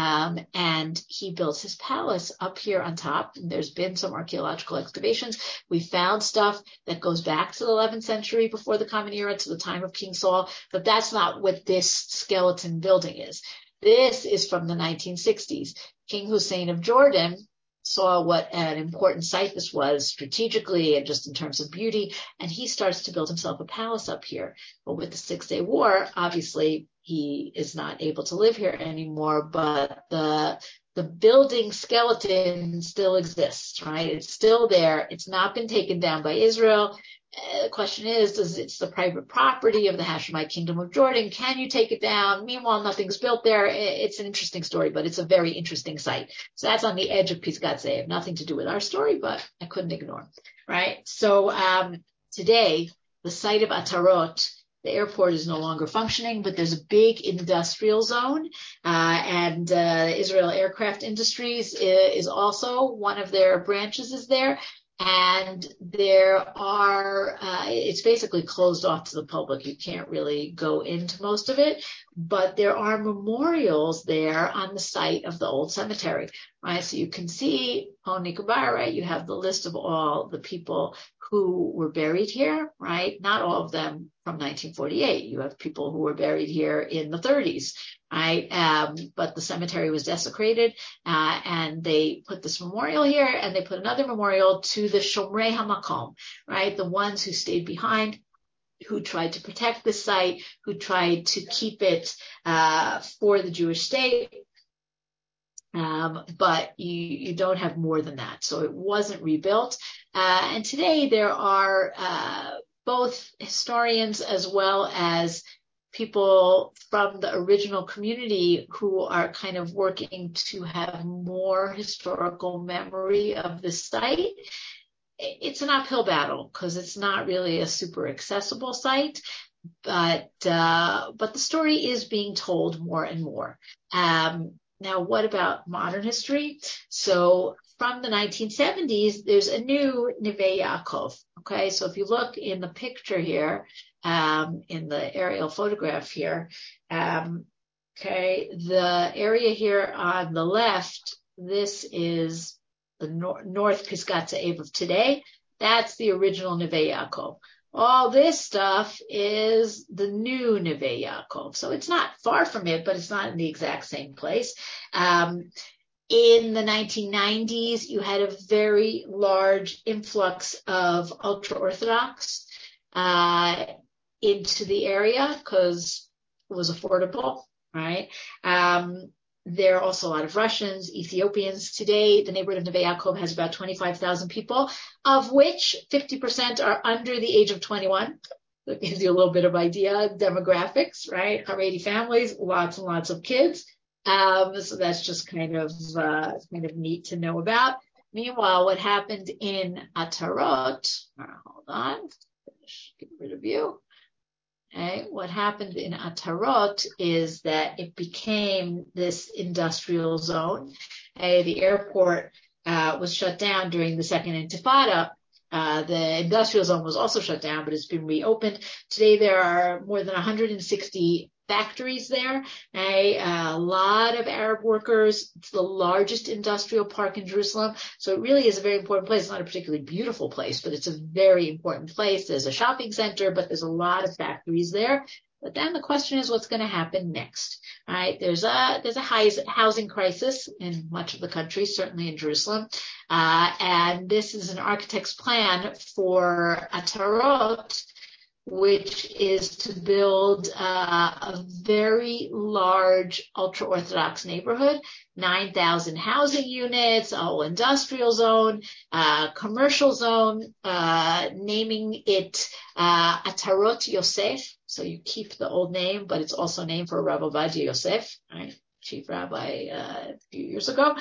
and he builds his palace up here on top. And there's been some archaeological excavations. We found stuff that goes back to the 11th century before the Common Era, to the time of King Saul, but that's not what this skeleton building is. This is from the 1960s. King Hussein of Jordan saw what an important site this was strategically and just in terms of beauty, and he starts to build himself a palace up here. But with the Six-Day War, obviously he is not able to live here anymore, but the building skeleton still exists, right? It's still there. It's not been taken down by Israel. The question is, it's the private property of the Hashemite Kingdom of Jordan. Can you take it down? Meanwhile, nothing's built there. It's an interesting story, but it's a very interesting site. So that's on the edge of Pisgat Ze'ev. Nothing to do with our story, but I couldn't ignore, right? So today, the site of Atarot, the airport is no longer functioning, but there's a big industrial zone, and Israel Aircraft Industries is also one of their branches is there. And there are, it's basically closed off to the public. You can't really go into most of it, but there are memorials there on the site of the old cemetery, right? So you can see on Nicobar, right? You have the list of all the people who were buried here, right? Not all of them from 1948. You have people who were buried here in the 30s, right? But the cemetery was desecrated, and they put this memorial here, and they put another memorial to the Shomrei HaMakom, right? The ones who stayed behind, who tried to protect the site, who tried to keep it for the Jewish state. But you don't have more than that. So it wasn't rebuilt. And today there are both historians as well as people from the original community who are kind of working to have more historical memory of the site. It's an uphill battle because it's not really a super accessible site, but the story is being told more and more. Now, what about modern history? So from the 1970s, there's a new Neve Yaakov. Okay, so if you look in the picture here, in the aerial photograph here, okay, the area here on the left, this is the North Pisgat Ze'ev of today. That's the original Neve Yaakov. All this stuff is the new Neve Yaakov. So it's not far from it, but it's not in the exact same place. In the 1990s, you had a very large influx of ultra-Orthodox into the area because it was affordable, right? There are also a lot of Russians, Ethiopians. Today, the neighborhood of Neve Yaakov has about 25,000 people, of which 50% are under the age of 21. That gives you a little bit of idea, demographics, right? Haredi families, lots and lots of kids. So that's just kind of neat to know about. Meanwhile, what happened in Atarot, hold on, get rid of you. Okay, what happened in Atarot is that it became this industrial zone. The airport was shut down during the Second Intifada. The industrial zone was also shut down, but it's been reopened. Today there are more than 160 factories there. A lot of Arab workers. It's the largest industrial park in Jerusalem. So it really is a very important place. It's not a particularly beautiful place, but it's a very important place. There's a shopping center, but there's a lot of factories there. But then the question is what's going to happen next, right? There's a housing crisis in much of the country, certainly in Jerusalem. And this is an architect's plan for Atarot, which is to build a very large ultra-Orthodox neighborhood, 9,000 housing units, a whole industrial zone, commercial zone, naming it Atarot Yosef. So you keep the old name, but it's also named for Rav Ovadia Yosef, right? Chief rabbi a few years ago.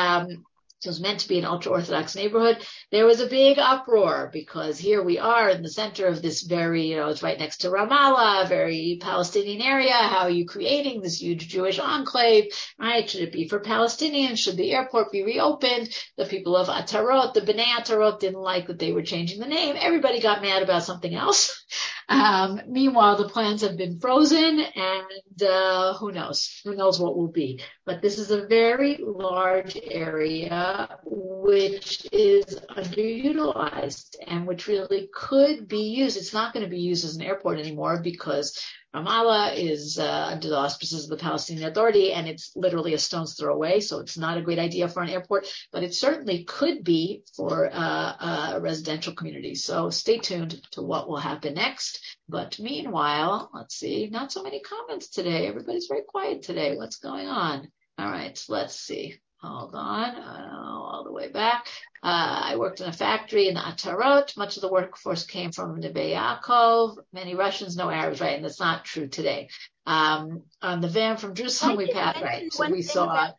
So it was meant to be an ultra-Orthodox neighborhood. There was a big uproar because here we are in the center of this very, it's right next to Ramallah, very Palestinian area. How are you creating this huge Jewish enclave, right? Should it be for Palestinians? Should the airport be reopened? The people of Atarot, the Bnei Atarot, didn't like that they were changing the name. Everybody got mad about something else. Meanwhile, the plans have been frozen and who knows what will be. But this is a very large area which is underutilized and which really could be used. It's not going to be used as an airport anymore because Ramallah is under the auspices of the Palestinian Authority, and it's literally a stone's throw away. So it's not a great idea for an airport, but it certainly could be for a residential community. So stay tuned to what will happen next. But meanwhile, let's see, not so many comments today. Everybody's very quiet today. What's going on? All right, so let's see. Hold on, all the way back. I worked in a factory in Atarot. Much of the workforce came from Neve Yaakov. Many Russians, no Arabs, right? And that's not true today. On the van from Jerusalem, we passed, right? So we saw.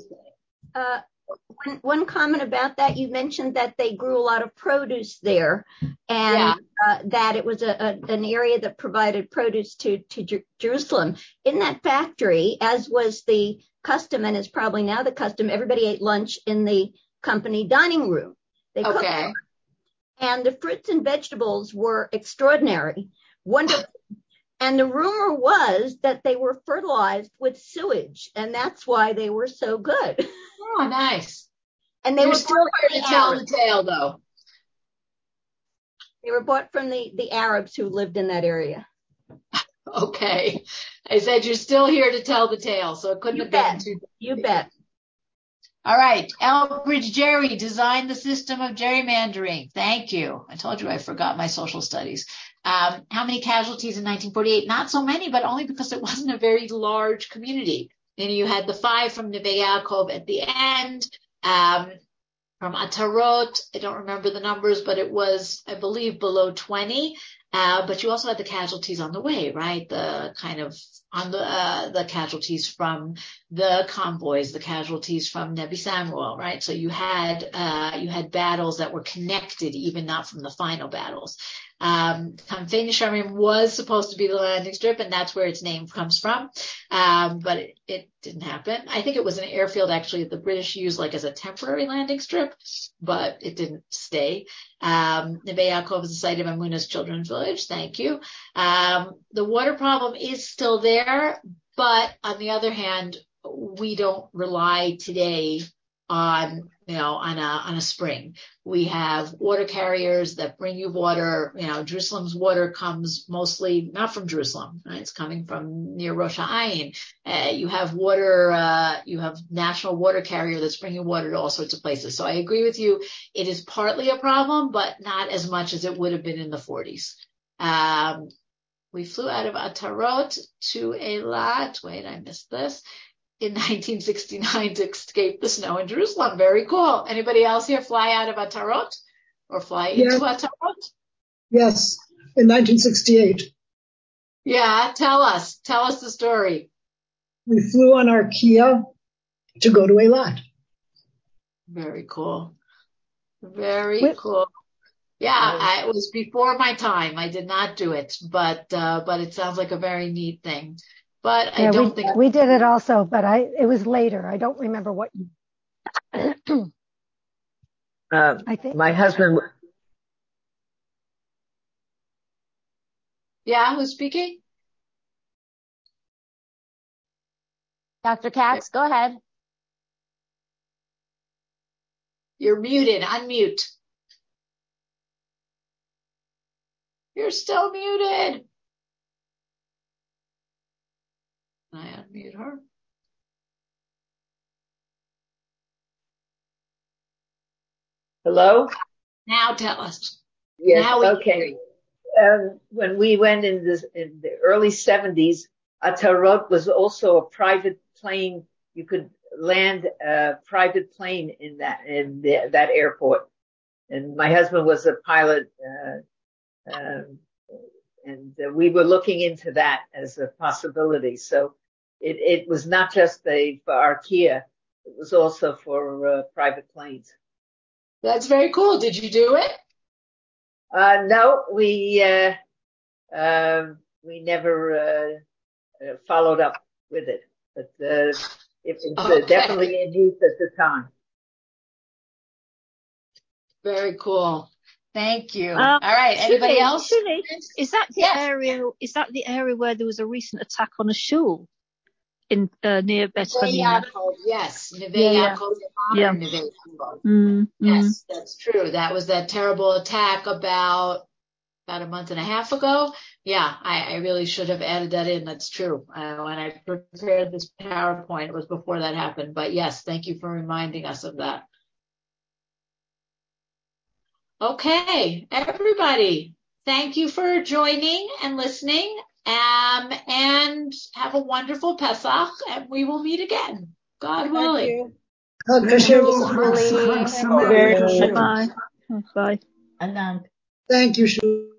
One comment about that, you mentioned that they grew a lot of produce there, and that it was an area that provided produce to Jerusalem. In that factory, as was the custom, and is probably now the custom, everybody ate lunch in the company dining room. They cooked, and the fruits and vegetables were extraordinary, wonderful. And the rumor was that they were fertilized with sewage, and that's why they were so good. Oh, nice. And they were still here to tell the tale, though. They were bought from the Arabs who lived in that area. Okay. I said you're still here to tell the tale, so it couldn't have been too. You bet. All right. Elbridge Jerry designed the system of gerrymandering. Thank you. I told you I forgot my social studies. How many casualties in 1948? Not so many, but only because it wasn't a very large community. And you had the 5 from Neve Yaakov at the end. From Atarot, I don't remember the numbers, but it was, I believe, below 20. But you also had the casualties on the way, right? The kind of on the casualties from the convoys, the casualties from Nebi Samuel, right? So you had battles that were connected, even not from the final battles. Kanfei Nesharim was supposed to be the landing strip, and that's where its name comes from. But it didn't happen. I think it was an airfield actually that the British used like as a temporary landing strip, but it didn't stay. Neve Yaakov is the site of Amuna's Children's Village. Thank you. The water problem is still there, but on the other hand, we don't rely today on on a spring. We have water carriers that bring you water. Jerusalem's water comes mostly not from Jerusalem, right? It's coming from near Rosh Hashanah. You have water, you have national water carrier that's bringing water to all sorts of places. So I agree with you. It is partly a problem, but not as much as it would have been in the 40s. We flew out of Atarot to Eilat. Wait, I missed this. In 1969 to escape the snow in Jerusalem. Very cool. Anybody else here fly out of Atarot or fly into Atarot? Yes, in 1968. Yeah, tell us the story. We flew on our Kia to go to Eilat. Very cool. Very cool. Yeah, it was before my time. I did not do it, but it sounds like a very neat thing. But I don't think we did it also, but it was later. I don't remember what you. I think my husband. Yeah, who's speaking? Dr. Katz, go ahead. You're muted. Unmute. You're still muted. Can I unmute her? Hello? Now tell us. Yes, okay. When we went in the early 70s, Atarot was also a private plane. You could land a private plane in that airport. And my husband was a pilot, and we were looking into that as a possibility. So it was not just for our Kia, it was also for private planes. That's very cool. Did you do it? No, we never followed up with it, but it was definitely in use at the time. Very cool. Thank you. All right. Anybody else? Is that the area? Is that the area where there was a recent attack on a shul in near Bet Hanina? Yes, Neve Yaakov. Yes, that's true. That was that terrible attack about a month and a half ago. Yeah, I really should have added that in. That's true. When I prepared this PowerPoint, it was before that happened. But yes, thank you for reminding us of that. Okay, everybody, thank you for joining and listening, and have a wonderful Pesach, and we will meet again, God willing. Bye. Bye. Thank you, Shu.